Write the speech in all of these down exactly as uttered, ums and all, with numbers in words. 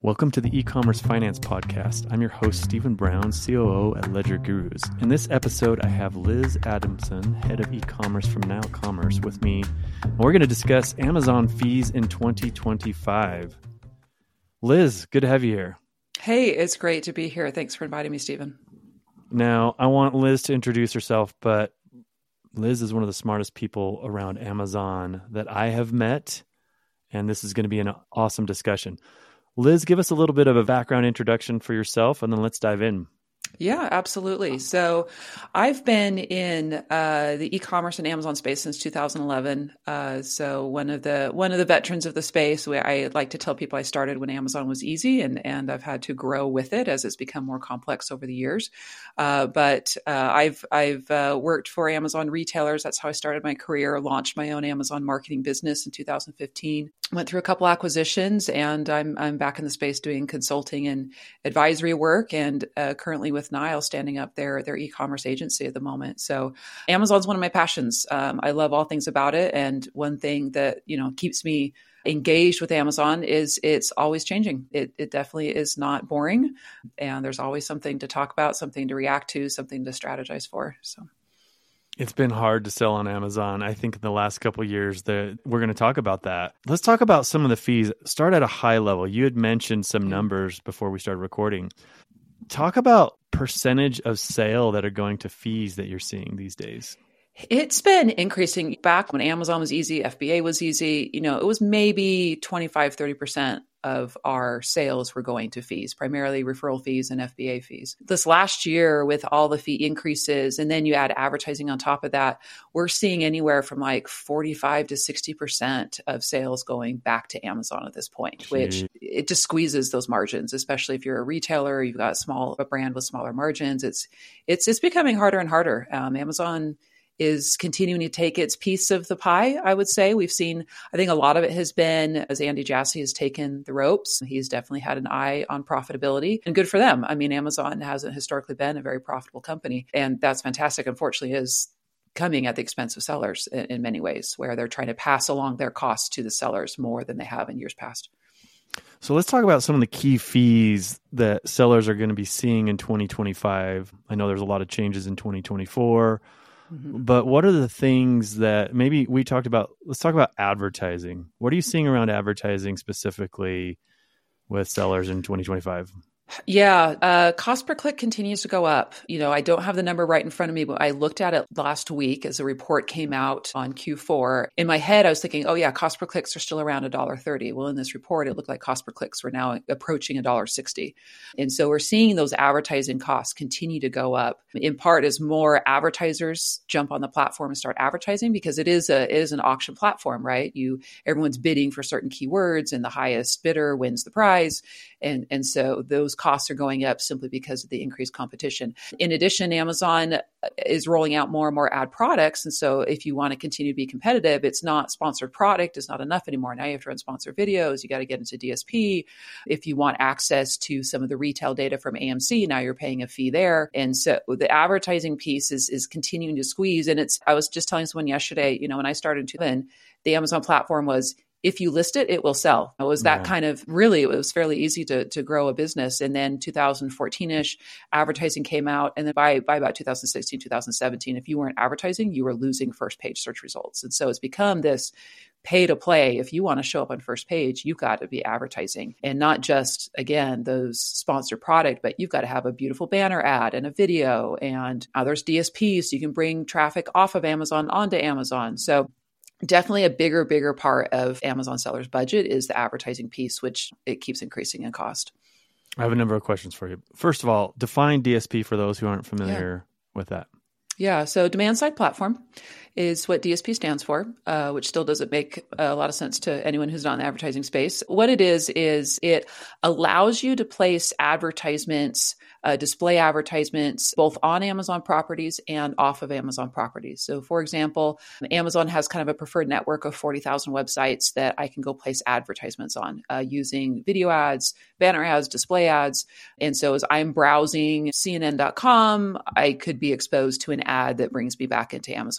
Welcome to the E-commerce Finance Podcast. I'm your host, Stephen Brown, C O O at Ledger Gurus. In this episode, I have Liz Adamson, head of e-commerce from Now Commerce, with me. And we're going to discuss Amazon fees in twenty twenty-five. Liz, good to have you here. Hey, it's great to be here. Thanks for inviting me, Stephen. Now, I want Liz to introduce herself, but Liz is one of the smartest people around Amazon that I have met, and this is going to be an awesome discussion. Liz, give us a little bit of a background introduction for yourself, and then let's dive in. Yeah, absolutely. So I've been in uh, the e-commerce and Amazon space since two thousand eleven. Uh, so one of the one of the veterans of the space. I like to tell people I started when Amazon was easy, and and I've had to grow with it as it's become more complex over the years. Uh, but uh, I've I've uh, worked for Amazon retailers. That's how I started my career. Launched my own Amazon marketing business in two thousand fifteen. Went through a couple acquisitions, and I'm I'm back in the space doing consulting and advisory work, and uh, currently with Nile standing up their their e-commerce agency at the moment. So Amazon's one of my passions. Um, I love all things about it, and one thing that you know keeps me engaged with Amazon is it's always changing. It it definitely is not boring, and there's always something to talk about, something to react to, something to strategize for. So. It's been hard to sell on Amazon. I think in the last couple of years that we're going to talk about that. Let's talk about some of the fees. Start at a high level. You had mentioned some numbers before we started recording. Talk about percentage of sale that are going to fees that you're seeing these days. It's been increasing. Back when Amazon was easy, F B A was easy, you know, it was maybe twenty-five, thirty percent of our sales were going to fees, primarily referral fees and F B A fees. This last year, with all the fee increases, and then you add advertising on top of that, we're seeing anywhere from like forty-five to sixty percent of sales going back to Amazon at this point, Jeez. Which it just squeezes those margins, especially if you're a retailer, you've got a small a brand with smaller margins. It's it's it's becoming harder and harder. Um, Amazon is continuing to take its piece of the pie, I would say. We've seen, I think a lot of it has been as Andy Jassy has taken the ropes. He's definitely had an eye on profitability, and good for them. I mean, Amazon hasn't historically been a very profitable company, and that's fantastic. Unfortunately, is coming at the expense of sellers in, in many ways, where they're trying to pass along their costs to the sellers more than they have in years past. So let's talk about some of the key fees that sellers are going to be seeing in twenty twenty-five. I know there's a lot of changes in twenty twenty-four. But what are the things that maybe we talked about? Let's talk about advertising. What are you seeing around advertising specifically with sellers in twenty twenty-five? Yeah, uh, cost per click continues to go up. You know, I don't have the number right in front of me, but I looked at it last week as the report came out on Q four. In my head, I was thinking, oh yeah, cost per clicks are still around one dollar thirty. Well, in this report, it looked like cost per clicks were now approaching one dollar sixty. And so we're seeing those advertising costs continue to go up, in part as more advertisers jump on the platform and start advertising, because it is a it is an auction platform, right? You everyone's bidding for certain keywords, and the highest bidder wins the prize. And, and so those costs are going up simply because of the increased competition. In addition, Amazon is rolling out more and more ad products. And so if you want to continue to be competitive, it's not sponsored product is not enough anymore. Now you have to run sponsored videos. You got to get into D S P. If you want access to some of the retail data from A M C, now you're paying a fee there. And so the advertising piece is, is continuing to squeeze. And it's, I was just telling someone yesterday, you know, when I started to then the Amazon platform was, if you list it, it will sell. It was that yeah. kind of, really, it was fairly easy to to grow a business. And then two thousand fourteen-ish, advertising came out. And then by, by about two thousand sixteen, two thousand seventeen, if you weren't advertising, you were losing first page search results. And so it's become this pay to play. If you want to show up on first page, you've got to be advertising, and not just, again, those sponsored product, but you've got to have a beautiful banner ad and a video, and uh, there's D S Ps. So you can bring traffic off of Amazon onto Amazon. So definitely a bigger, bigger part of Amazon sellers' budget is the advertising piece, which it keeps increasing in cost. I have a number of questions for you. First of all, define D S P for those who aren't familiar yeah. with that. Yeah, so demand side platform is what D S P stands for, uh, which still doesn't make a lot of sense to anyone who's not in the advertising space. What it is, is it allows you to place advertisements, uh, display advertisements, both on Amazon properties and off of Amazon properties. So for example, Amazon has kind of a preferred network of forty thousand websites that I can go place advertisements on uh, using video ads, banner ads, display ads. And so as I'm browsing C N N dot com, I could be exposed to an ad that brings me back into Amazon to purchase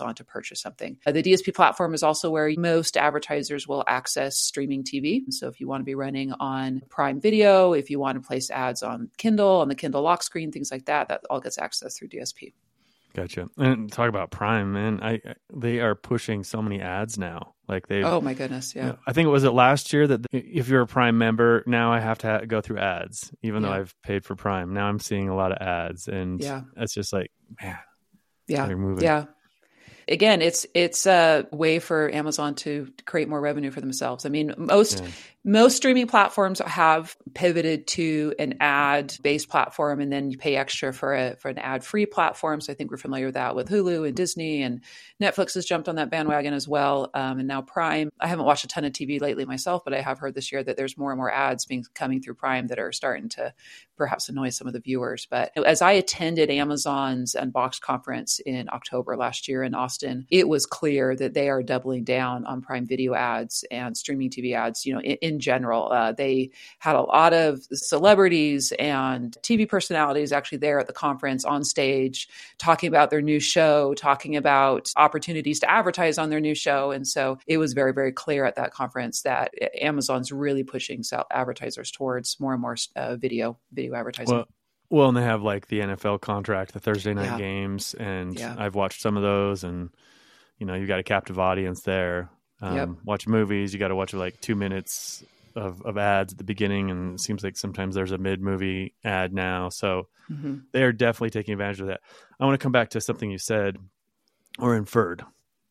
purchase something. Uh, the D S P platform is also where most advertisers will access streaming T V. So if you want to be running on Prime Video, if you want to place ads on Kindle, on the Kindle lock screen, things like that, that all gets accessed through D S P. Gotcha. And talk about Prime, man. I, I they are pushing so many ads now. Like they. Oh my goodness, yeah. You know, I think it was it last year that if you're a Prime member, now I have to ha- go through ads, even yeah. though I've paid for Prime. Now I'm seeing a lot of ads, and yeah. it's just like, man, yeah, they're moving. Yeah. Again, it's it's a way for Amazon to create more revenue for themselves. I mean, most yeah. most streaming platforms have pivoted to an ad-based platform, and then you pay extra for a for an ad-free platform. So I think we're familiar with that with Hulu and Disney, and Netflix has jumped on that bandwagon as well. Um, and now Prime. I haven't watched a ton of T V lately myself, but I have heard this year that there's more and more ads being coming through Prime that are starting to perhaps annoy some of the viewers. But as I attended Amazon's Unboxed conference in October last year in Austin, it was clear that they are doubling down on Prime Video ads and streaming T V ads. You know, in, in general, uh, they had a lot of celebrities and T V personalities actually there at the conference on stage talking about their new show, talking about opportunities to advertise on their new show. And so it was very, very clear at that conference that Amazon's really pushing advertisers towards more and more uh, video, video advertising. Well, well, and they have like the N F L contract, the Thursday night yeah. games, and yeah. I've watched some of those, and you know, you got a captive audience there. Um, yep. Watch movies, you got to watch like two minutes of, of ads at the beginning, and it seems like sometimes there's a mid-movie ad now. So mm-hmm. they are definitely taking advantage of that. I want to come back to something you said or inferred.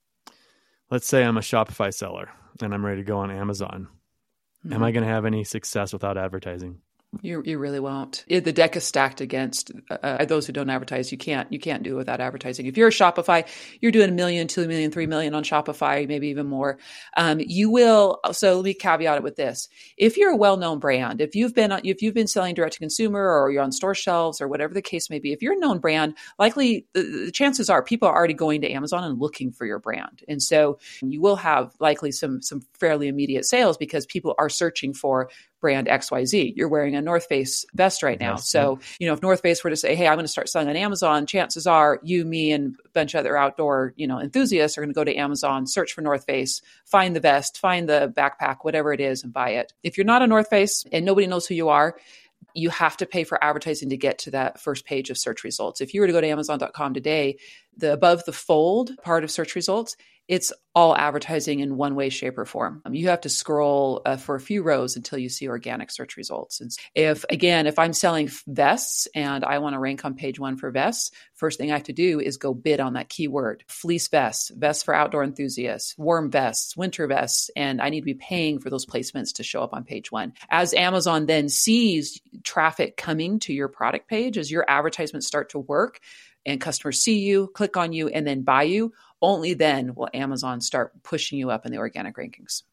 Let's say I'm a Shopify seller and I'm ready to go on Amazon. Mm-hmm. Am I going to have any success without advertising? You you really won't. It, the deck is stacked against uh, those who don't advertise. You can't you can't do it without advertising. If you're a Shopify, you're doing a million, two million, three million on Shopify, maybe even more. Um, you will. So let me caveat it with this: if you're a well-known brand, if you've been if you've been selling direct to consumer, or you're on store shelves, or whatever the case may be, if you're a known brand, likely the, the chances are people are already going to Amazon and looking for your brand, and so you will have likely some some fairly immediate sales because people are searching for brand X Y Z. You're wearing a North Face vest right now. Yes, so, you know, if North Face were to say, hey, I'm going to start selling on Amazon, chances are you, me, and a bunch of other outdoor, you know, enthusiasts are going to go to Amazon, search for North Face, find the vest, find the backpack, whatever it is, and buy it. If you're not a North Face and nobody knows who you are, you have to pay for advertising to get to that first page of search results. If you were to go to Amazon dot com today, the above the fold part of search results, it's all advertising in one way, shape, or form. Um, you have to scroll uh, for a few rows until you see organic search results. And if, again, if I'm selling vests and I want to rank on page one for vests, first thing I have to do is go bid on that keyword: fleece vests, vests for outdoor enthusiasts, warm vests, winter vests, and I need to be paying for those placements to show up on page one. As Amazon then sees traffic coming to your product page, as your advertisements start to work and customers see you, click on you, and then buy you, only then will Amazon start pushing you up in the organic rankings.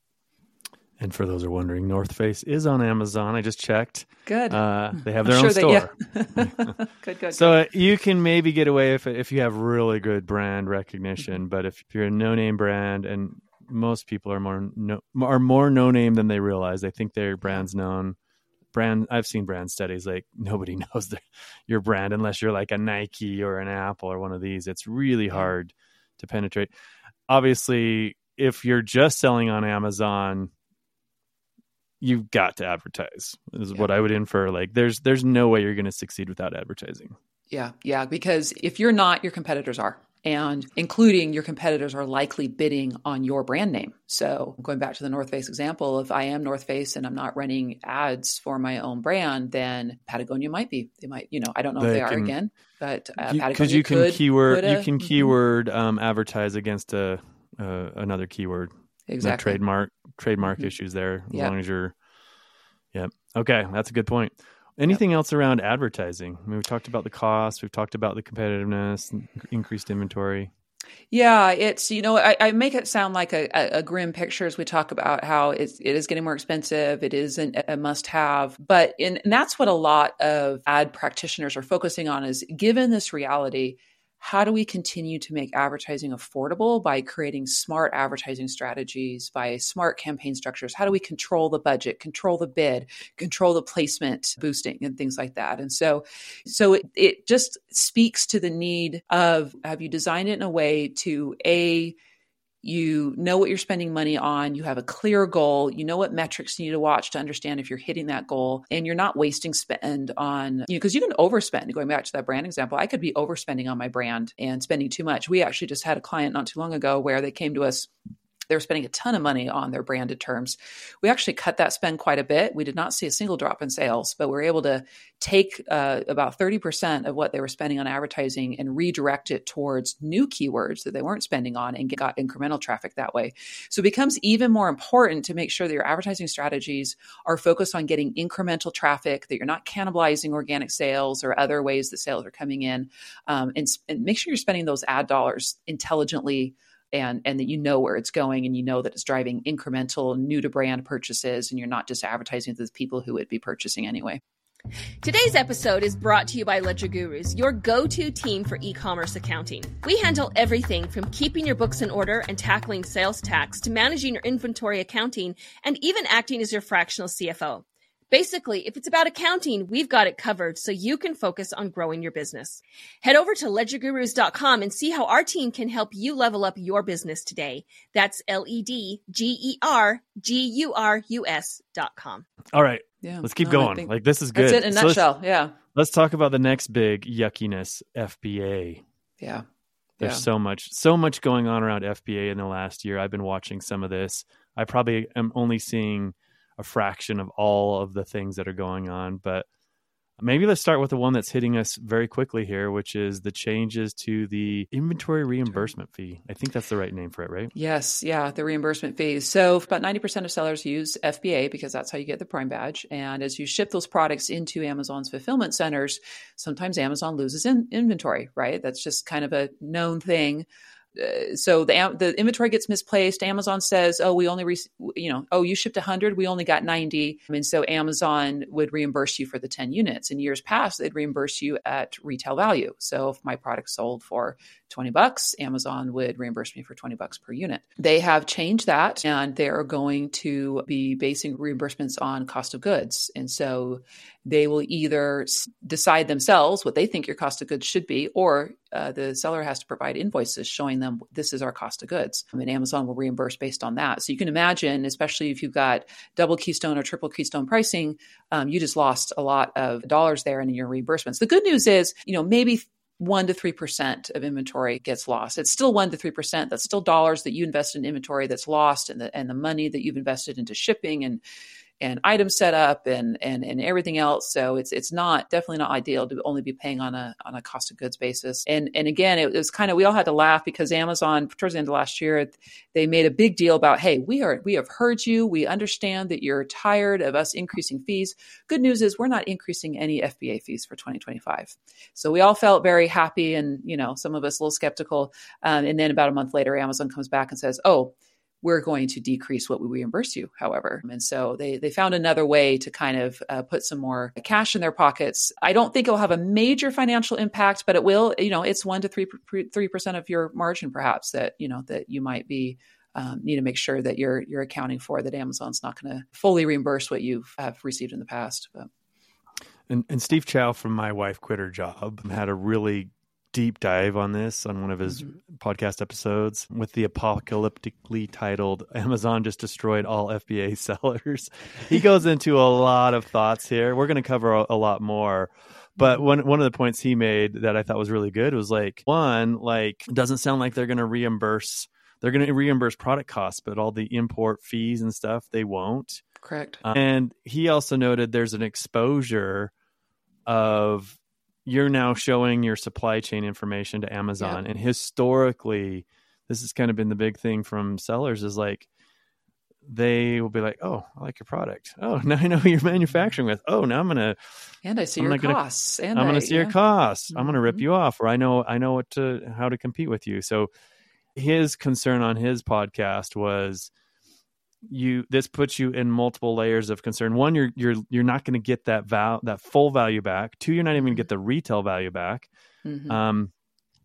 And for those who are wondering, North Face is on Amazon. I just checked. Good. Uh, they have their I'm own sure store. That, yeah. good, good. So good. You can maybe get away if if you have really good brand recognition. Mm-hmm. But if you're a no-name brand, and most people are more no, are more no-name than they realize, they think their brand's known. Brand, I've seen brand studies like nobody knows the, your brand unless you're like a Nike or an Apple or one of these. It's really hard to penetrate. Obviously, if you're just selling on Amazon, you've got to advertise, is yeah. what I would infer. Like there's there's no way you're going to succeed without advertising. Yeah, yeah, because if you're not, your competitors are. And including your competitors are likely bidding on your brand name. So going back to the North Face example, if I am North Face and I'm not running ads for my own brand, then Patagonia might be. They might, you know, I don't know they if they can, are again, but uh, you, Patagonia you can could keyword put a, you can keyword um, advertise against a uh, another keyword. Exactly. No trademark trademark mm-hmm. issues there as yep. long as you're. Yeah. Okay, that's a good point. Anything yep. else around advertising? I mean, we've talked about the cost. We've talked about the competitiveness, increased inventory. Yeah, it's, you know, I, I make it sound like a, a, a grim picture as we talk about how it's, it is getting more expensive. It is an, a must-have. But in, and that's what a lot of ad practitioners are focusing on is, given this reality, how do we continue to make advertising affordable by creating smart advertising strategies, by smart campaign structures? How do we control the budget, control the bid, control the placement boosting and things like that? And so, so it, it just speaks to the need of, have you designed it in a way to, A, you know what you're spending money on, you have a clear goal, you know what metrics you need to watch to understand if you're hitting that goal, and you're not wasting spend on, you know, because you can overspend. Going back to that brand example, I could be overspending on my brand and spending too much. We actually just had a client not too long ago where they came to us. They were spending a ton of money on their branded terms. We actually cut that spend quite a bit. We did not see a single drop in sales, but we were able to take uh, about thirty percent of what they were spending on advertising and redirect it towards new keywords that they weren't spending on and got incremental traffic that way. So it becomes even more important to make sure that your advertising strategies are focused on getting incremental traffic, that you're not cannibalizing organic sales or other ways that sales are coming in, um, and, and make sure you're spending those ad dollars intelligently, and and that you know where it's going, and you know that it's driving incremental new to brand purchases, and you're not just advertising to the people who would be purchasing anyway. Today's episode is brought to you by Ledger Gurus, your go-to team for e-commerce accounting. We handle everything from keeping your books in order and tackling sales tax to managing your inventory accounting and even acting as your fractional C F O. Basically, if it's about accounting, we've got it covered so you can focus on growing your business. Head over to ledger gurus dot com and see how our team can help you level up your business today. That's L E D G E R G U R U S dot com. All right. Yeah. Let's keep No, going. Like, this is good. That's it in a So nutshell. let's, yeah. Let's talk about the next big yuckiness, F B A. Yeah. There's yeah. so much, so much going on around F B A in the last year. I've been watching some of this. I probably am only seeing a fraction of all of the things that are going on, but maybe let's start with the one that's hitting us very quickly here, which is the changes to the inventory reimbursement fee. I think that's the right name for it, right? Yes. Yeah. The reimbursement fees. So about ninety percent of sellers use F B A because that's how you get the Prime badge. And as you ship those products into Amazon's fulfillment centers, sometimes Amazon loses in inventory, right? That's just kind of a known thing. Uh, so the the inventory gets misplaced. Amazon says, "Oh, we only, re- you know, oh, you shipped one hundred, we only got ninety." And so Amazon would reimburse you for the ten units. In years past, they'd reimburse you at retail value. So if my product sold for twenty bucks, Amazon would reimburse me for twenty bucks per unit. They have changed that, and they are going to be basing reimbursements on cost of goods. And so they will either decide themselves what they think your cost of goods should be, or uh, the seller has to provide invoices showing them this is our cost of goods. I mean, Amazon will reimburse based on that. So you can imagine, especially if you've got double keystone or triple keystone pricing, um, you just lost a lot of dollars there in your reimbursements. The good news is, you know, maybe one to three percent of inventory gets lost. It's still one to three percent. That's still dollars that you invested in inventory that's lost, and the and the money that you've invested into shipping and and item setup and and and everything else. So it's it's not definitely not ideal to only be paying on a on a cost of goods basis. And and again, it was kind of, we all had to laugh because Amazon towards the end of last year, they made a big deal about, hey, we are we have heard you. We understand that you're tired of us increasing fees. Good news is we're not increasing any F B A fees for twenty twenty-five. So we all felt very happy, and you know, some of us a little skeptical. Um, and then about a month later, Amazon comes back and says, oh, we're going to decrease what we reimburse you, however. And so they they found another way to kind of uh, put some more cash in their pockets. I don't think it will have a major financial impact, but it will, you know, it's one to three, three percent of your margin, perhaps, that, you know, that you might be, um, need to make sure that you're, you're accounting for, that Amazon's not going to fully reimburse what you've have received in the past. But. And, and Steve Chow from My Wife Quit Her Job had a really deep dive on this on one of his mm-hmm. podcast episodes with the apocalyptically titled Amazon Just Destroyed All F B A Sellers. He goes into a lot of thoughts here. We're going to cover a, a lot more. But one one of the points he made that I thought was really good was like, one, like, it doesn't sound like they're going to reimburse, they're going to reimburse product costs, but all the import fees and stuff, they won't. Correct. Um, and he also noted there's an exposure of, you're now showing your supply chain information to Amazon. Yep. And historically, this has kind of been the big thing from sellers, is like, they will be like, oh, I like your product. Oh, now I know who you're manufacturing with. Oh, now I'm going to, and I see I'm your gonna, costs. And I'm going I, to see yeah. your costs. Mm-hmm. I'm going to rip you off, or I know, I know what to, how to compete with you. So his concern on his podcast was, you, this puts you in multiple layers of concern. One, you're, you're, you're not going to get that val, that full value back. Two, you're not even going to get the retail value back. Mm-hmm. Um,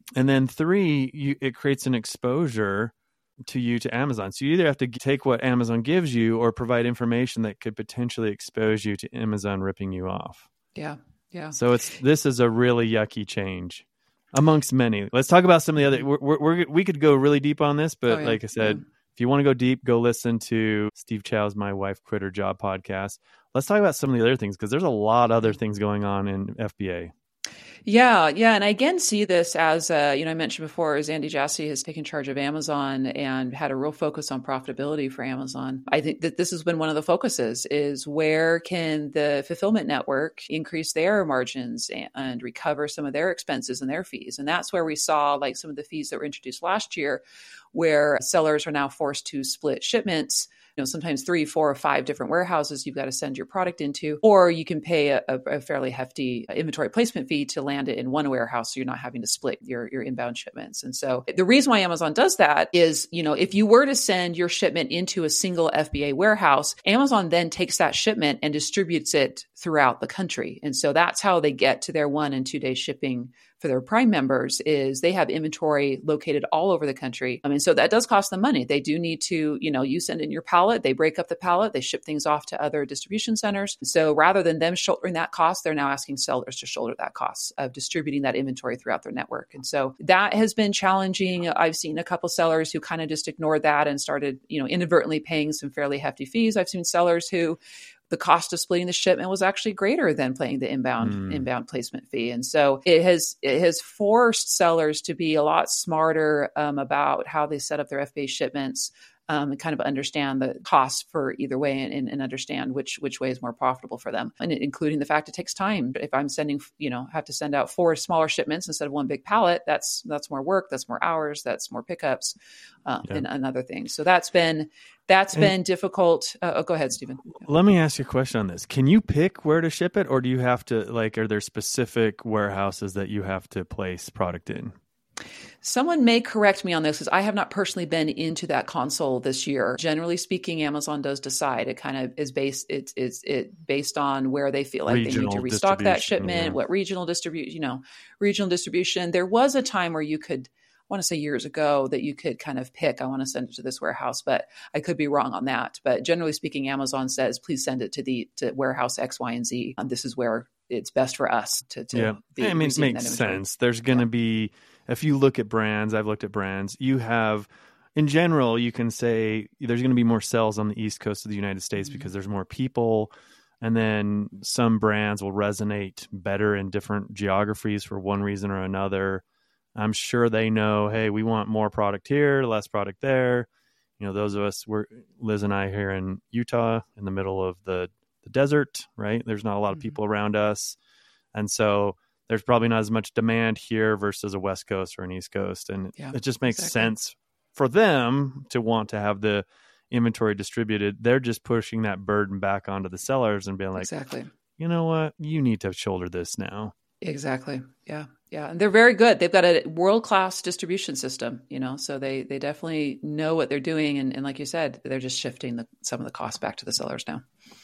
And then three, you, it creates an exposure to you to Amazon. So you either have to take what Amazon gives you or provide information that could potentially expose you to Amazon ripping you off. Yeah. Yeah. So it's this is a really yucky change amongst many. Let's talk about some of the other. We're, we're, we could go really deep on this, but oh, yeah. like I said, yeah. if you want to go deep, go listen to Steve Chow's My Wife Quit Her Job podcast. Let's talk about some of the other things because there's a lot of other things going on in F B A. Yeah, yeah. And I again see this as, uh, you know, I mentioned before, as Andy Jassy has taken charge of Amazon and had a real focus on profitability for Amazon. I think that this has been one of the focuses is where can the fulfillment network increase their margins and, and recover some of their expenses and their fees. And that's where we saw like some of the fees that were introduced last year where sellers are now forced to split shipments. You know, sometimes three, four, or five different warehouses you've got to send your product into, or you can pay a, a fairly hefty inventory placement fee to land it in one warehouse, so you're not having to split your, your inbound shipments. And so the reason why Amazon does that is, you know, if you were to send your shipment into a single F B A warehouse, Amazon then takes that shipment and distributes it throughout the country. And so that's how they get to their one and two day shipping for their Prime members is they have inventory located all over the country. I mean, so that does cost them money. They do need to, you know, you send in your pallet, they break up the pallet, they ship things off to other distribution centers. So rather than them shouldering that cost, they're now asking sellers to shoulder that cost of distributing that inventory throughout their network. And so that has been challenging. I've seen a couple sellers who kind of just ignored that and started, you know, inadvertently paying some fairly hefty fees. I've seen sellers who the cost of splitting the shipment was actually greater than paying the inbound mm. inbound placement fee. And so it has it has forced sellers to be a lot smarter um, about how they set up their F B A shipments um, and kind of understand the cost for either way and, and understand which which way is more profitable for them. And including the fact it takes time. If I'm sending, you know, have to send out four smaller shipments instead of one big pallet, that's that's more work, that's more hours, that's more pickups um, yeah. and, and other things. So that's been That's and been difficult. Uh, oh, go ahead, Stephen. Let me ask you a question on this. Can you pick where to ship it, or do you have to, like, are there specific warehouses that you have to place product in? Someone may correct me on this because I have not personally been into that console this year. Generally speaking, Amazon does decide. It kind of is based. It's it's it based on where they feel like regional they need to restock that shipment, yeah. what regional distribution, you know, regional distribution. There was a time where you could. I want to say years ago that you could kind of pick, I want to send it to this warehouse, but I could be wrong on that. But generally speaking, Amazon says, please send it to the to warehouse X, Y, and Z. And this is where it's best for us to, to yeah. be I mean, it makes sense. There's going to yeah. be, if you look at brands, I've looked at brands, you have, in general, you can say there's going to be more sales on the East Coast of the United States mm-hmm. because there's more people. And then some brands will resonate better in different geographies for one reason or another. I'm sure they know, hey, we want more product here, less product there. You know, those of us, we're Liz and I here in Utah in the middle of the, the desert, right? There's not a lot of people mm-hmm. around us. And so there's probably not as much demand here versus a West Coast or an East Coast. And yeah, it just makes exactly. sense for them to want to have the inventory distributed. They're just pushing that burden back onto the sellers and being like, exactly. you know what? You need to shoulder this now. Exactly. Yeah. Yeah. And they're very good. They've got a world-class distribution system, you know, so they, they definitely know what they're doing. And, and like you said, they're just shifting the, some of the costs back to the sellers now.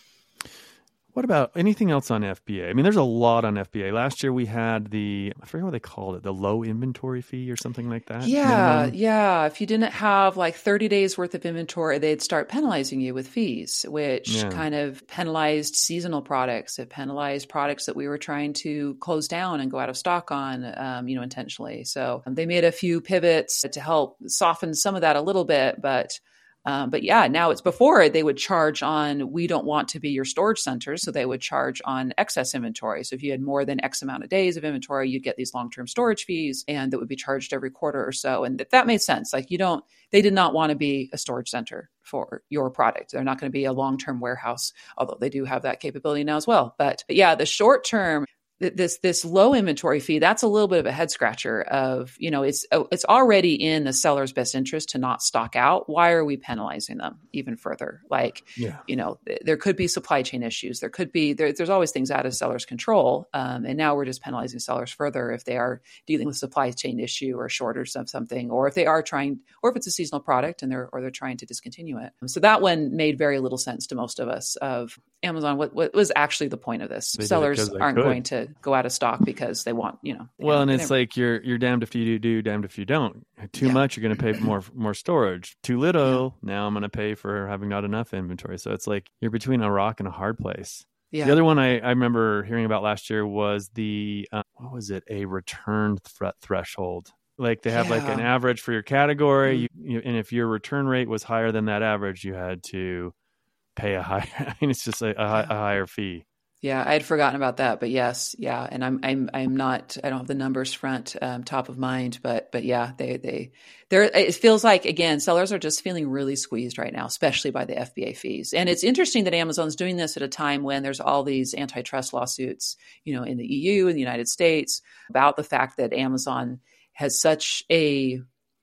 What about anything else on F B A? I mean, there's a lot on F B A. Last year we had the, I forget what they called it, the low inventory fee or something like that. Yeah, minimum. yeah. If you didn't have like thirty days worth of inventory, they'd start penalizing you with fees, which yeah. kind of penalized seasonal products. It penalized products that we were trying to close down and go out of stock on, um, you know, intentionally. So um, they made a few pivots to help soften some of that a little bit, but Um, but yeah, now it's before they would charge on, we don't want to be your storage center. So they would charge on excess inventory. So if you had more than X amount of days of inventory, you'd get these long-term storage fees and that would be charged every quarter or so. And that, that made sense. Like you don't, they did not want to be a storage center for your product. They're not going to be a long-term warehouse, although they do have that capability now as well. But, but yeah, the short-term, this this low inventory fee, that's a little bit of a head scratcher of, you know, it's it's already in the seller's best interest to not stock out. Why are we penalizing them even further? Like, yeah. you know, th- there could be supply chain issues. There could be, there, there's always things out of seller's control. Um, and now we're just penalizing sellers further if they are dealing with supply chain issue or shortage of something, or if they are trying, or if it's a seasonal product and they're, or they're trying to discontinue it. So that one made very little sense to most of us of Amazon. What, what was actually the point of this? They sellers aren't could. going to to go out of stock because they want, you know. Well, and it's like you're you're damned if you do, damned if you don't. Too Yeah. much, you're going to pay more more storage. Too little, Yeah. now I'm going to pay for having not enough inventory. So it's like you're between a rock and a hard place. Yeah. The other one I, I remember hearing about last year was the, um, what was it, a return th- threshold. Like they have Yeah. like an average for your category, Mm-hmm. you, you, and if your return rate was higher than that average, you had to pay a higher, I mean, it's just a, a, Yeah. a higher fee. Yeah, I had forgotten about that, but yes, yeah, and I'm I'm I'm not I don't have the numbers front um, top of mind, but but yeah, they they there it feels like again sellers are just feeling really squeezed right now, especially by the F B A fees. And it's interesting that Amazon's doing this at a time when there's all these antitrust lawsuits, you know, in the E U and the United States about the fact that Amazon has such a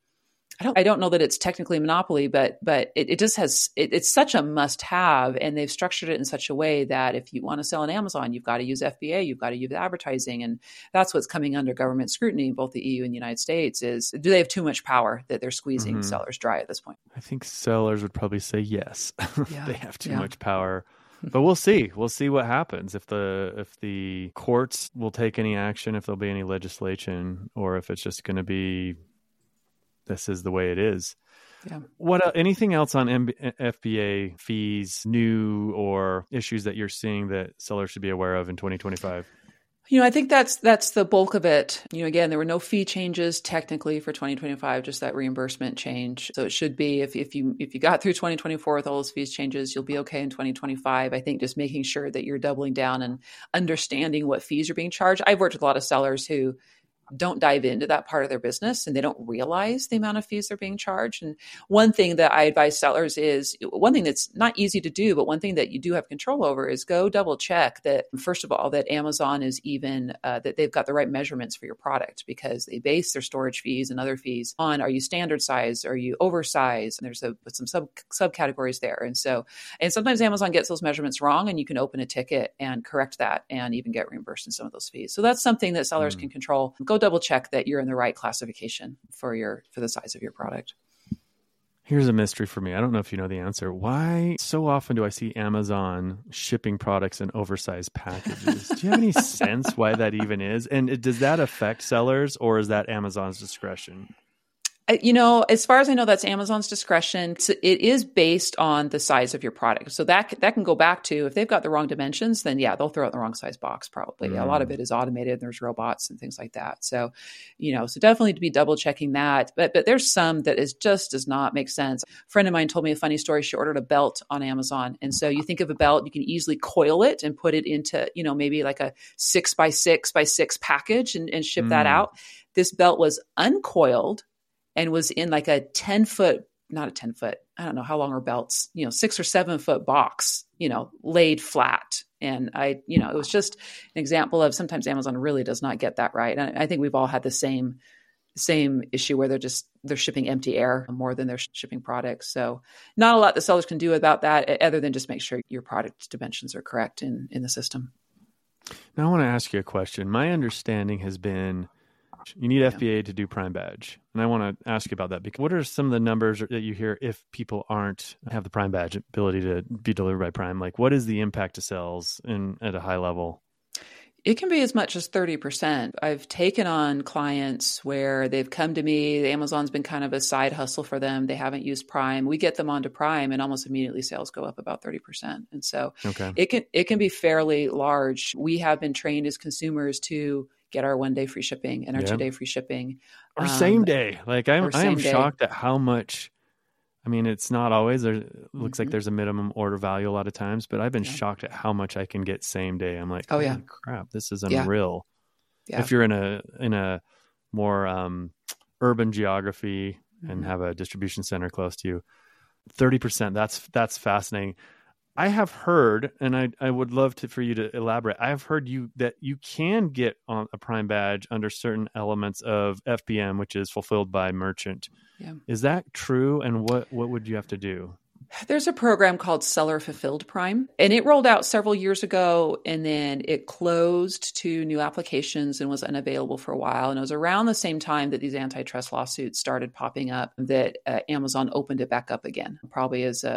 I don't, I don't know that it's technically a monopoly, but but it, it just has it, it's such a must-have, and they've structured it in such a way that if you want to sell on Amazon, you've got to use F B A, you've got to use advertising, and that's what's coming under government scrutiny in both the E U and the United States. Is do they have too much power that they're squeezing Mhm. sellers dry at this point? I think sellers would probably say yes. Yeah. They have too Yeah. much power. But we'll see. We'll see what happens if the if the courts will take any action, if there'll be any legislation, or if it's just going to be this is the way it is. Yeah. What uh, anything else on M- F B A fees, new or issues that you're seeing that sellers should be aware of in twenty twenty-five? You know, I think that's that's the bulk of it. You know, again, there were no fee changes technically for twenty twenty-five, just that reimbursement change. So it should be if if you if you got through twenty twenty-four with all those fees changes, you'll be okay in twenty twenty-five. I think just making sure that you're doubling down and understanding what fees are being charged. I've worked with a lot of sellers who don't dive into that part of their business and they don't realize the amount of fees they're being charged. And one thing that I advise sellers is one thing that's not easy to do, but one thing that you do have control over is go double check that, first of all, that Amazon is even, uh, that they've got the right measurements for your product, because they base their storage fees and other fees on, are you standard size? Are you oversized? And there's a, some sub subcategories there. And so, and sometimes Amazon gets those measurements wrong, and you can open a ticket and correct that and even get reimbursed in some of those fees. So that's something that sellers mm. can control. Go double check that you're in the right classification for your for the size of your product. Here's a mystery for me. I don't know if you know the answer. Why so often do I see Amazon shipping products in oversized packages? Do you have any sense why that even is? And it, does that affect sellers, or is that Amazon's discretion? You know, as far as I know, that's Amazon's discretion. It is based on the size of your product. So that that can go back to, if they've got the wrong dimensions, then yeah, they'll throw out the wrong size box probably. Mm. A lot of it is automated. There's robots and things like that. So, you know, so definitely to be double checking that. But but there's some that is just does not make sense. A friend of mine told me a funny story. She ordered a belt on Amazon. And so you think of a belt, you can easily coil it and put it into, you know, maybe like a six by six by six package and, and ship mm. that out. This belt was uncoiled and was in like a ten foot, not a ten foot, I don't know how long are belts, you know, six or seven foot box, you know, laid flat. And I, you know, it was just an example of sometimes Amazon really does not get that right. And I think we've all had the same, same issue where they're just, they're shipping empty air more than they're shipping products. So not a lot the sellers can do about that other than just make sure your product dimensions are correct in, in the system. Now I want to ask you a question. My understanding has been you need F B A to do Prime Badge. And I want to ask you about that, because what are some of the numbers that you hear if people aren't have the Prime Badge ability to be delivered by Prime? Like, what is the impact to sales in at a high level? It can be as much as thirty percent. I've taken on clients where they've come to me, Amazon's been kind of a side hustle for them. They haven't used Prime. We get them onto Prime and almost immediately sales go up about thirty percent. And so okay. it can it can be fairly large. We have been trained as consumers to get our one day free shipping and our yeah. two day free shipping. Or um, same day. Like I'm, I am shocked day. at how much, I mean, it's not always, there looks mm-hmm. like there's a minimum order value a lot of times, but I've been yeah. shocked at how much I can get same day. I'm like, oh yeah, crap, this is unreal. Yeah. Yeah. If you're in a, in a more um, urban geography mm-hmm. and have a distribution center close to you, thirty percent, that's, that's fascinating. I have heard, and I, I would love to for you to elaborate. I have heard you that you can get on a Prime Badge under certain elements of F B M, which is fulfilled by merchant. Yeah. Is that true? And what, what would you have to do? There's a program called Seller Fulfilled Prime, and it rolled out several years ago, and then it closed to new applications and was unavailable for a while. And it was around the same time that these antitrust lawsuits started popping up that uh, Amazon opened it back up again, probably as a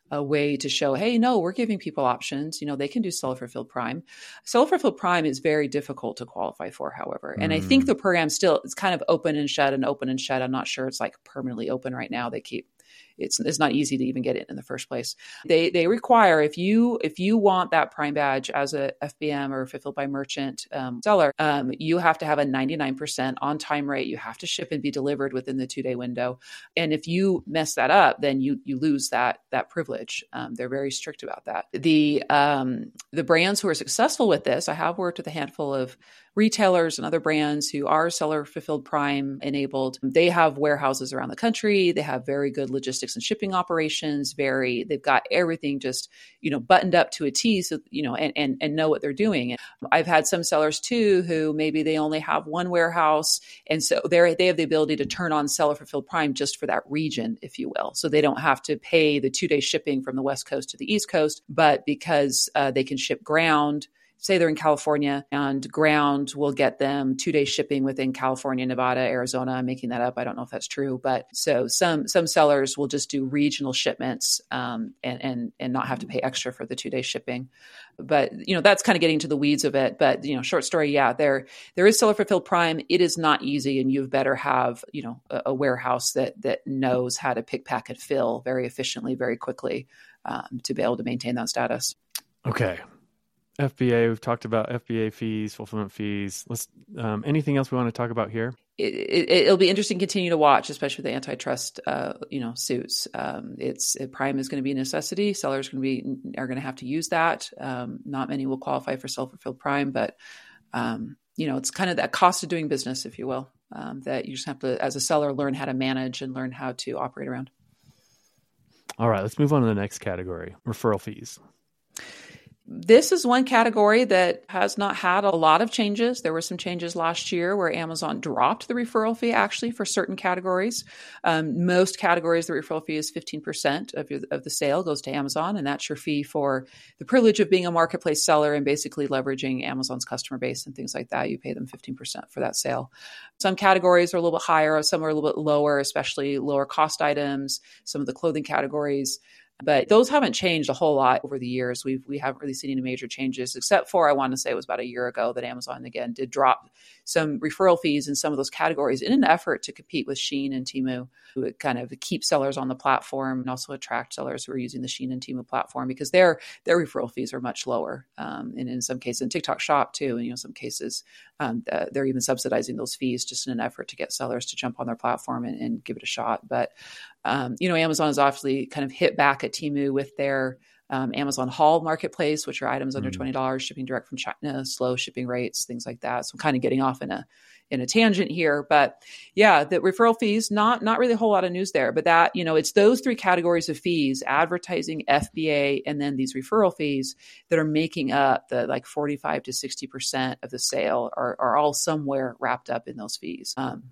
a way to show, hey, no, we're giving people options. You know, they can do Seller Fulfilled Prime. Seller Fulfilled Prime is very difficult to qualify for, however. And mm. I think the program still is kind of open and shut and open and shut. I'm not sure it's like permanently open right now. They keep It's it's not easy to even get it in the first place. They they require if you if you want that Prime badge as a F B M or fulfilled by merchant um, seller, um, you have to have a ninety-nine percent on time rate. You have to ship and be delivered within the two day window. And if you mess that up, then you you lose that that privilege. Um, they're very strict about that. The um, the brands who are successful with this, I have worked with a handful of retailers and other brands who are Seller Fulfilled Prime enabled. They have warehouses around the country. They have very good logistics and shipping operations. Very, they've got everything just, you know, buttoned up to a T, so, you know, and, and, and know what they're doing. And I've had some sellers too, who maybe they only have one warehouse. And so they're, they have the ability to turn on Seller Fulfilled Prime just for that region, if you will. So they don't have to pay the two day shipping from the West Coast to the East Coast, but because uh, they can ship ground, say they're in California, and ground will get them two day shipping within California, Nevada, Arizona. I'm making that up. I don't know if that's true, but so some some sellers will just do regional shipments um, and and and not have to pay extra for the two day shipping. But you know that's kind of getting to the weeds of it. But you know, short story, yeah, there there is Seller Fulfilled Prime. It is not easy, and you've better have you know a, a warehouse that that knows how to pick, pack, and fill very efficiently, very quickly um, to be able to maintain that status. Okay. F B A, we've talked about F B A fees, fulfillment fees. Let's. Um, anything else we want to talk about here? It, it, it'll be interesting to continue to watch, especially with the antitrust, uh, you know, suits. Um, it's it, Prime is going to be a necessity. Sellers going to be are going to have to use that. Um, not many will qualify for self-fulfilled Prime, but um, you know, it's kind of that cost of doing business, if you will, um, that you just have to, as a seller, learn how to manage and learn how to operate around. All right, let's move on to the next category: referral fees. This is one category that has not had a lot of changes. There were some changes last year where Amazon dropped the referral fee actually for certain categories. Um, most categories, the referral fee is fifteen percent of, your, of the sale goes to Amazon, and that's your fee for the privilege of being a marketplace seller and basically leveraging Amazon's customer base and things like that. You pay them fifteen percent for that sale. Some categories are a little bit higher, some are a little bit lower, especially lower cost items, some of the clothing categories. But those haven't changed a whole lot over the years. We've, we haven't really seen any major changes, except for, I want to say it was about a year ago that Amazon, again, did drop some referral fees in some of those categories in an effort to compete with Shein and Temu, who would kind of keep sellers on the platform and also attract sellers who are using the Shein and Temu platform because their their referral fees are much lower. Um, and in some cases, in TikTok Shop too, and you know, some cases, um, they're even subsidizing those fees just in an effort to get sellers to jump on their platform and, and give it a shot. But Um, you know, Amazon has obviously kind of hit back at Temu with their um, Amazon Haul marketplace, which are items under twenty dollars, shipping direct from China, slow shipping rates, things like that. So I'm kind of getting off in a in a tangent here, but yeah, the referral fees, not not really a whole lot of news there. But that, you know, it's those three categories of fees: advertising, F B A, and then these referral fees that are making up the like forty-five to sixty percent of the sale are are all somewhere wrapped up in those fees. Um,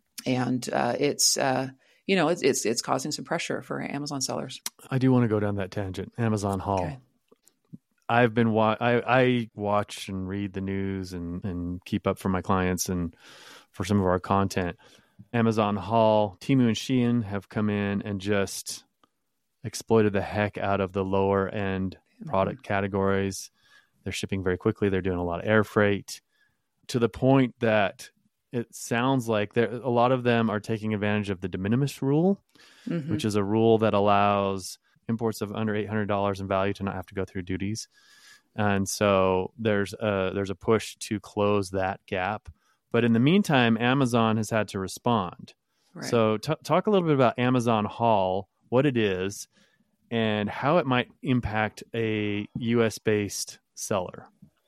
and uh, it's uh, you know, it's, it's, it's causing some pressure for Amazon sellers. I do want to go down that tangent. Amazon Haul. Okay. I've been, wa- I, I watch and read the news and, and keep up for my clients and for some of our content. Amazon Haul, Temu and Shein have come in and just exploited the heck out of the lower end mm-hmm. product categories. They're shipping very quickly. They're doing a lot of air freight to the point that it sounds like there a lot of them are taking advantage of the de minimis rule, mm-hmm. which is a rule that allows imports of under eight hundred dollars in value to not have to go through duties. And so there's a, there's a push to close that gap. But in the meantime, Amazon has had to respond. Right. So t- talk a little bit about Amazon Haul, what it is, and how it might impact a U S-based seller.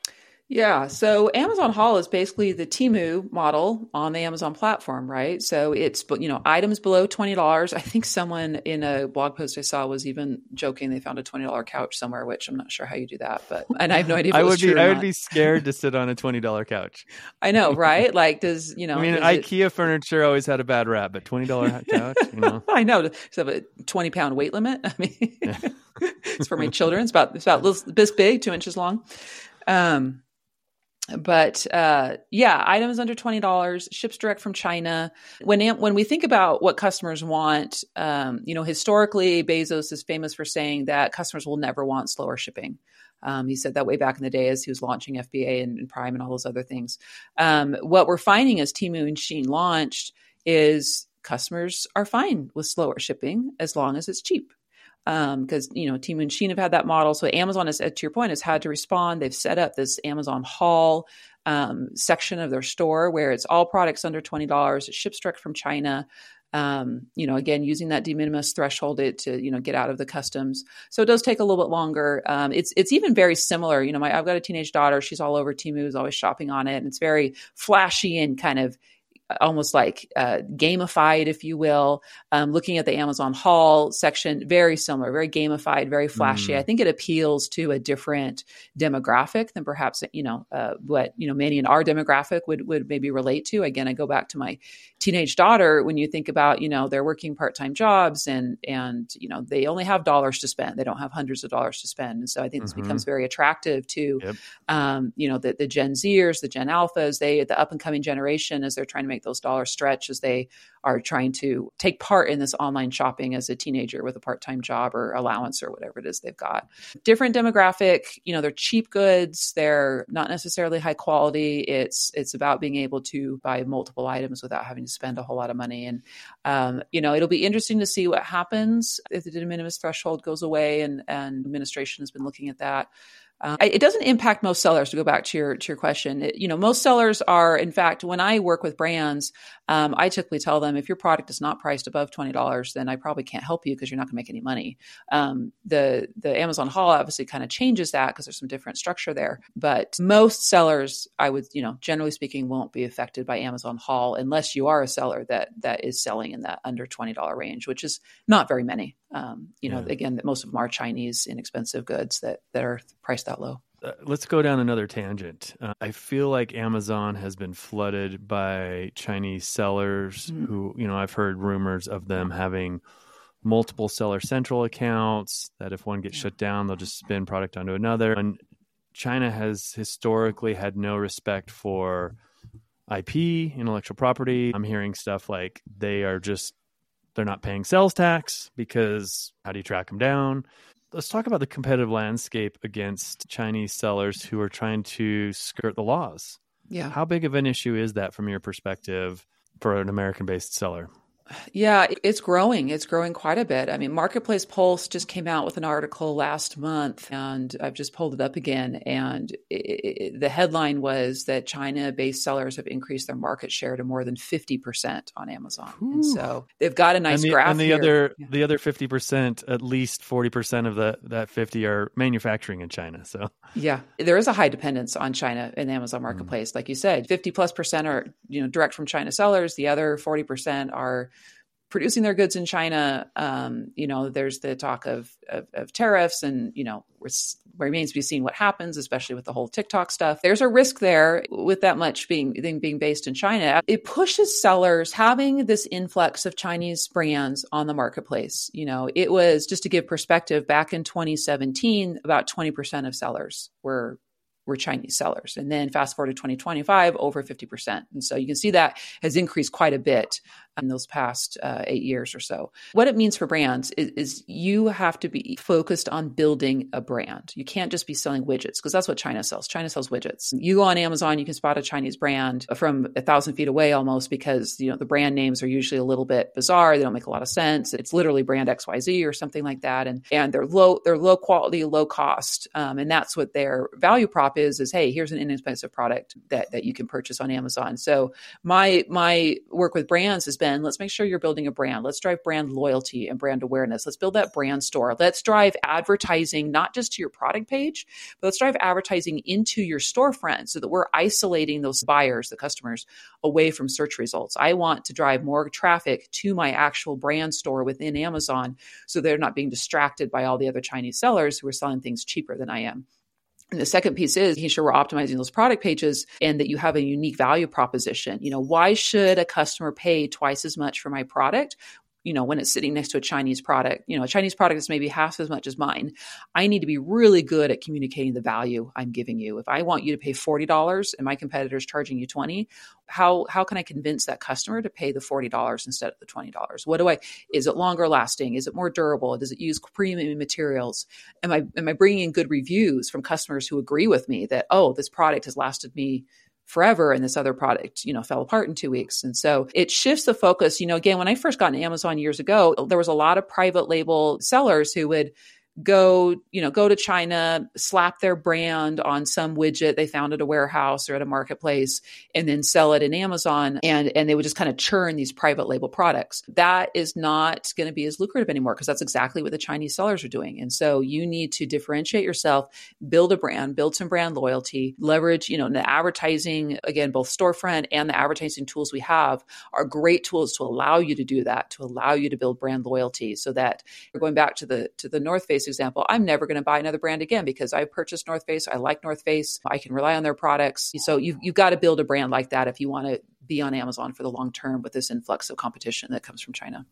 Yeah. So Amazon Haul is basically the Temu model on the Amazon platform, right? So it's, you know, items below twenty dollars. I think someone in a blog post I saw was even joking they found a twenty dollars couch somewhere, which I'm not sure how you do that, but, and I have no idea if it I was would true be, or I would not. be scared to sit on a twenty dollars couch. I know, right? Like, does, you know, I mean, IKEA it... furniture always had a bad rap, but twenty dollars couch, you know. I know. Does it have a twenty pound weight limit? I mean, yeah. It's for my children. It's about, it's about this big, two inches long. Um, But uh, yeah, items under twenty dollars, ships direct from China. When when we think about what customers want, um, you know, historically, Bezos is famous for saying that customers will never want slower shipping. Um, he said that way back in the day as he was launching F B A and, and Prime and all those other things. Um, what we're finding as Temu and Shein launched is customers are fine with slower shipping as long as it's cheap. Because, um, you know, Temu and Shein have had that model. So Amazon, has, to your point, has had to respond. They've set up this Amazon haul um, section of their store where it's all products under twenty dollars. It ships direct from China. Um, you know, again, using that de minimis threshold it to, you know, get out of the customs. So it does take a little bit longer. Um, it's it's even very similar. You know, my I've got a teenage daughter. She's all over Temu, is always shopping on it. And it's very flashy and kind of almost like uh, gamified, if you will. Um, looking at the Amazon haul section, very similar, very gamified, very flashy. Mm. I think it appeals to a different demographic than perhaps, you know, uh, what, you know, many in our demographic would, would maybe relate to. Again, I go back to my teenage daughter. When you think about, you know, they're working part-time jobs and, and, you know, they only have dollars to spend. They don't have hundreds of dollars to spend. And so I think this mm-hmm. becomes very attractive to, yep. um, you know, the, the Gen Zers, the Gen Alphas, they, the up and coming generation, as they're trying to make those dollars stretch, as they are trying to take part in this online shopping as a teenager with a part-time job or allowance or whatever it is they've got. Different demographic, you know, they're cheap goods. They're not necessarily high quality. It's, it's about being able to buy multiple items without having to spend a whole lot of money. And, um, you know, it'll be interesting to see what happens if the de minimis threshold goes away, and, and administration has been looking at that. Um, it doesn't impact most sellers, to go back to your to your question. It, you know, most sellers are, in fact, when I work with brands, um, I typically tell them, if your product is not priced above twenty dollars, then I probably can't help you because you're not going to make any money. Um, the the Amazon haul obviously kind of changes that because there's some different structure there. But most sellers, I would, you know, generally speaking, won't be affected by Amazon haul unless you are a seller that that is selling in that under twenty dollars range, which is not very many. Um, you know, yeah. Again, most of them are Chinese inexpensive goods that, that are priced that low. Uh, let's go down another tangent. Uh, I feel like Amazon has been flooded by Chinese sellers mm-hmm. who, you know, I've heard rumors of them having multiple Seller Central accounts, that if one gets yeah. shut down, they'll just spin product onto another. And China has historically had no respect for I P, intellectual property. I'm hearing stuff like they are just They're not paying sales tax because how do you track them down? Let's talk about the competitive landscape against Chinese sellers who are trying to skirt the laws. Yeah. How big of an issue is that from your perspective for an American-based seller? Yeah, it's growing. It's growing quite a bit. I mean, Marketplace Pulse just came out with an article last month, and I've just pulled it up again. And it, it, the headline was that China-based sellers have increased their market share to more than fifty percent on Amazon. Ooh. And so they've got a nice and the, graph And the here. other, yeah. the other fifty percent, at least forty percent of the, that fifty are manufacturing in China. So yeah, there is a high dependence on China in the Amazon Marketplace. Mm. Like you said, fifty plus percent are, you know, direct from China sellers. The other forty percent are producing their goods in China. Um, you know, there's the talk of, of, of tariffs, and, you know, it remains to be seen what happens, especially with the whole TikTok stuff. There's a risk there with that much being, being based in China. It pushes sellers having this influx of Chinese brands on the marketplace. You know, it was, just to give perspective, back in twenty seventeen, about twenty percent of sellers were were Chinese sellers. And then fast forward to twenty twenty-five, over fifty percent. And so you can see that has increased quite a bit in those past uh, eight years or so. What it means for brands is, is you have to be focused on building a brand. You can't just be selling widgets, because that's what China sells. China sells widgets. You go on Amazon, you can spot a Chinese brand from a thousand feet away almost, because, you know, the brand names are usually a little bit bizarre. They don't make a lot of sense. It's literally brand X Y Z or something like that. And, and they're low, they're low quality, low cost. Um, and that's what their value prop is, is, hey, here's an inexpensive product that, that you can purchase on Amazon. So my, my work with brands has been, let's make sure you're building a brand. Let's drive brand loyalty and brand awareness. Let's build that brand store. Let's drive advertising, not just to your product page, but let's drive advertising into your storefront so that we're isolating those buyers, the customers, away from search results. I want to drive more traffic to my actual brand store within Amazon so they're not being distracted by all the other Chinese sellers who are selling things cheaper than I am. And the second piece is making sure we're optimizing those product pages and that you have a unique value proposition. You know, why should a customer pay twice as much for my product you know, when it's sitting next to a Chinese product, you know, a Chinese product is maybe half as much as mine. I need to be really good at communicating the value I'm giving you. If I want you to pay forty dollars and my competitor's charging you twenty, how, how can I convince that customer to pay the forty dollars instead of the twenty dollars? What do I, is it longer lasting? Is it more durable? Does it use premium materials? Am I, am I bringing in good reviews from customers who agree with me that, oh, this product has lasted me forever and this other product, you know, fell apart in two weeks. And so it shifts the focus. You know, again, when I first got into Amazon years ago, there was a lot of private label sellers who would go, you know, go to China, slap their brand on some widget they found at a warehouse or at a marketplace, and then sell it in Amazon. And, and they would just kind of churn these private label products. That is not going to be as lucrative anymore because that's exactly what the Chinese sellers are doing. And so you need to differentiate yourself, build a brand, build some brand loyalty, leverage, you know, the advertising, again, both storefront and the advertising tools we have are great tools to allow you to do that, to allow you to build brand loyalty so that we're going back to the, to the North Face example, I'm never going to buy another brand again because I purchased North Face. I like North Face. I can rely on their products. So you've, you've got to build a brand like that if you want to be on Amazon for the long term with this influx of competition that comes from China.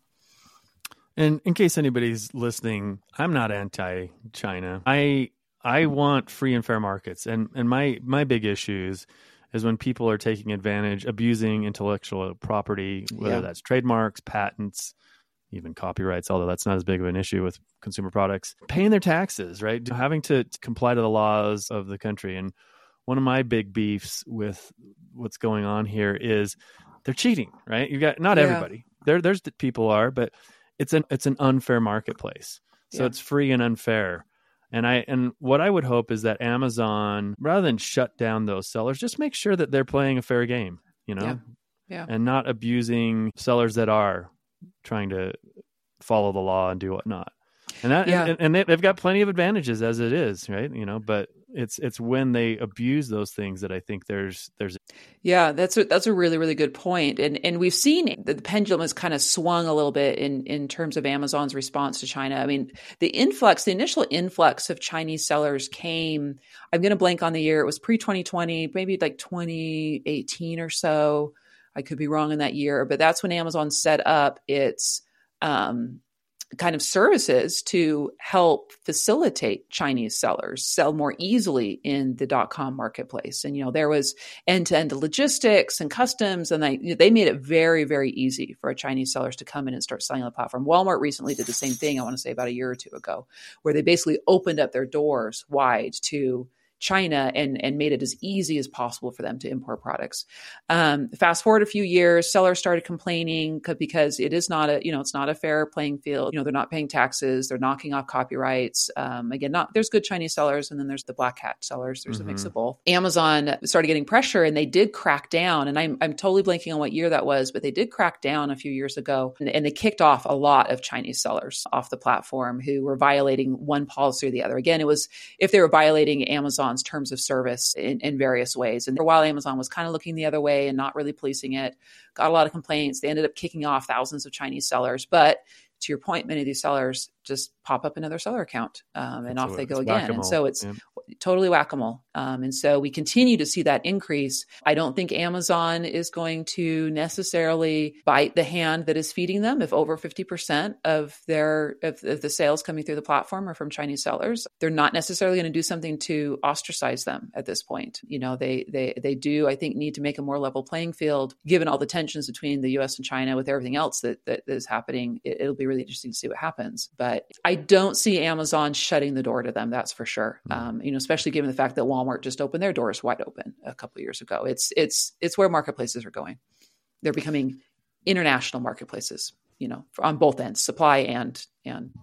And in case anybody's listening, I'm not anti-China. I I want free and fair markets. And and my my big issues is when people are taking advantage, abusing intellectual property, whether yeah. that's trademarks, patents, even copyrights, although that's not as big of an issue with consumer products, paying their taxes, right? Having to comply to the laws of the country. And one of my big beefs with what's going on here is they're cheating, right? You got, not yeah. everybody, there, there's people are, but it's an, it's an unfair marketplace. So yeah. it's free and unfair. And I, and what I would hope is that Amazon, rather than shut down those sellers, just make sure that they're playing a fair game, you know, yeah. Yeah. and not abusing sellers that are trying to follow the law and do whatnot. And that, yeah. and, and they, they've got plenty of advantages as it is, right? You know, but it's, it's when they abuse those things that I think there's, there's. Yeah, that's a, that's a really, really good point. And, and we've seen that the pendulum has kind of swung a little bit in, in terms of Amazon's response to China. I mean, the influx, the initial influx of Chinese sellers came, I'm going to blank on the year. It was pre twenty twenty, maybe like twenty eighteen or so. I could be wrong in that year, but that's when Amazon set up its um, kind of services to help facilitate Chinese sellers sell more easily in the dot-com marketplace. And, you know, there was end-to-end logistics and customs, and they, they made it very, very easy for Chinese sellers to come in and start selling on the platform. Walmart recently did the same thing, I want to say about a year or two ago, where they basically opened up their doors wide to China and, and made it as easy as possible for them to import products. Um, fast forward a few years, sellers started complaining because it is not a, you know, it's not a fair playing field. You know, they're not paying taxes. They're knocking off copyrights. Um, again, not, there's good Chinese sellers and then there's the black hat sellers. There's mm-hmm. a mix of both. Amazon started getting pressure and they did crack down. And I'm, I'm totally blanking on what year that was, but they did crack down a few years ago and, and they kicked off a lot of Chinese sellers off the platform who were violating one policy or the other. Again, it was if they were violating Amazon terms of service in, in various ways. And for a while, Amazon was kind of looking the other way and not really policing it, got a lot of complaints. They ended up kicking off thousands of Chinese sellers. But to your point, many of these sellers just pop up another seller account um, and That's off they go again. Whack-a-mole. And so it's yeah. totally whack-a-mole. Um, and so we continue to see that increase. I don't think Amazon is going to necessarily bite the hand that is feeding them. If over fifty percent of their of, of the sales coming through the platform are from Chinese sellers, they're not necessarily going to do something to ostracize them at this point. You know, they they they do, I think, need to make a more level playing field, given all the tensions between the U S and China with everything else that that, that is happening. It, it'll be really interesting to see what happens. But I don't see Amazon shutting the door to them. That's for sure. Mm-hmm. Um, you know, especially given the fact that Walmart just opened their doors wide open a couple of years ago. It's it's it's where marketplaces are going. They're becoming international marketplaces. You know, on both ends, supply and and.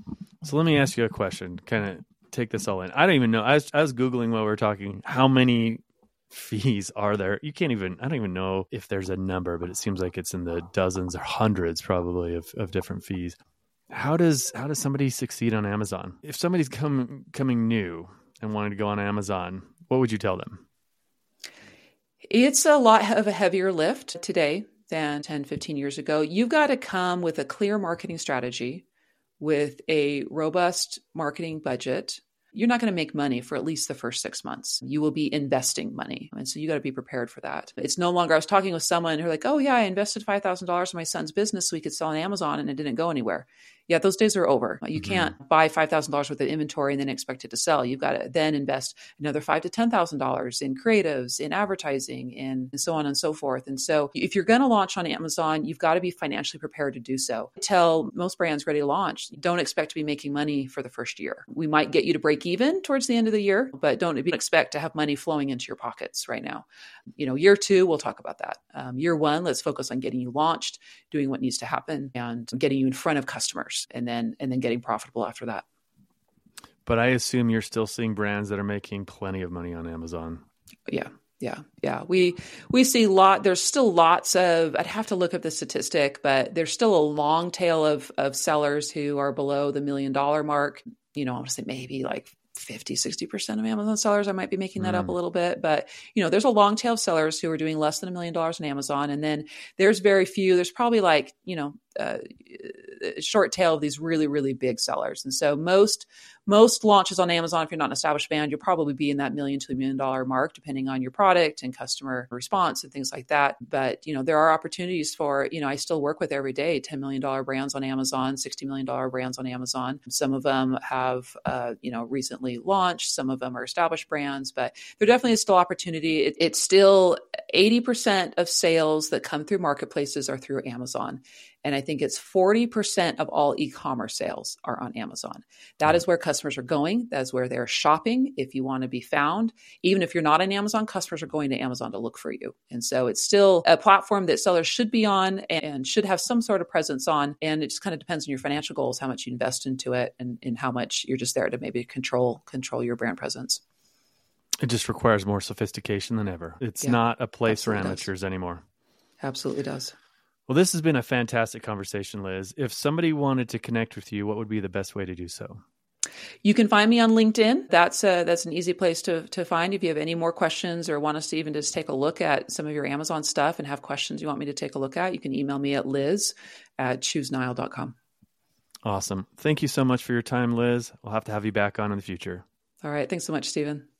So let me ask you a question. Kind of take this all in. I don't even know. I was I was googling while we were talking. How many fees are there? You can't even. I don't even know if there's a number, but it seems like it's in the dozens or hundreds, probably, of of different fees. How does how does somebody succeed on Amazon? If somebody's come, coming new and wanting to go on Amazon, what would you tell them? It's a lot of a heavier lift today than ten, fifteen years ago. You've got to come with a clear marketing strategy, with a robust marketing budget, you're not going to make money for at least the first six months. You will be investing money. And so you got to be prepared for that. It's no longer, I was talking with someone who like, oh yeah, I invested five thousand dollars in my son's business so he could sell on Amazon and it didn't go anywhere. Yeah, those days are over. You mm-hmm. can't buy five thousand dollars worth of inventory and then expect it to sell. You've got to then invest another five thousand to ten thousand dollars in creatives, in advertising, in and so on and so forth. And so if you're going to launch on Amazon, you've got to be financially prepared to do so. I tell most brands ready to launch, don't expect to be making money for the first year. We might get you to break even towards the end of the year, but don't expect to have money flowing into your pockets right now. You know, year two, we'll talk about that. Um, year one, let's focus on getting you launched, doing what needs to happen, and getting you in front of customers. And then and then getting profitable after that. But I assume you're still seeing brands that are making plenty of money on Amazon. Yeah, yeah, yeah. We we see lot. There's still lots of. I'd have to look up the statistic, but there's still a long tail of of sellers who are below the million dollar mark. You know, I want to say maybe like fifty, sixty percent of Amazon sellers. I might be making that mm. up a little bit, but you know, there's a long tail of sellers who are doing less than a million dollars on Amazon. And then there's very few, there's probably like, you know, uh, a short tail of these really, really big sellers. And so most, most launches on Amazon, if you're not an established brand, you'll probably be in that million to a million dollar mark, depending on your product and customer response and things like that. But, you know, there are opportunities for, you know, I still work with every day, ten million dollars brands on Amazon, sixty million dollars brands on Amazon. Some of them have, uh, you know, recently launched. Some of them are established brands, but there definitely is still opportunity. It, it's still eighty percent of sales that come through marketplaces are through Amazon. And I think it's forty percent of all e-commerce sales are on Amazon. That is where customers are going. That's where they're shopping. If you want to be found, even if you're not on Amazon, customers are going to Amazon to look for you. And so it's still a platform that sellers should be on and should have some sort of presence on. And it just kind of depends on your financial goals, how much you invest into it, and, and how much you're just there to maybe control, control your brand presence. It just requires more sophistication than ever. It's yeah, not a place for amateurs does. anymore. Absolutely does. Well, this has been a fantastic conversation, Liz. If somebody wanted to connect with you, what would be the best way to do so? You can find me on LinkedIn. That's a, that's an easy place to to find. If you have any more questions or want us to even just take a look at some of your Amazon stuff and have questions you want me to take a look at, you can email me at liz at choose nile dot com. Awesome. Thank you so much for your time, Liz. We'll have to have you back on in the future. All right. Thanks so much, Stephen.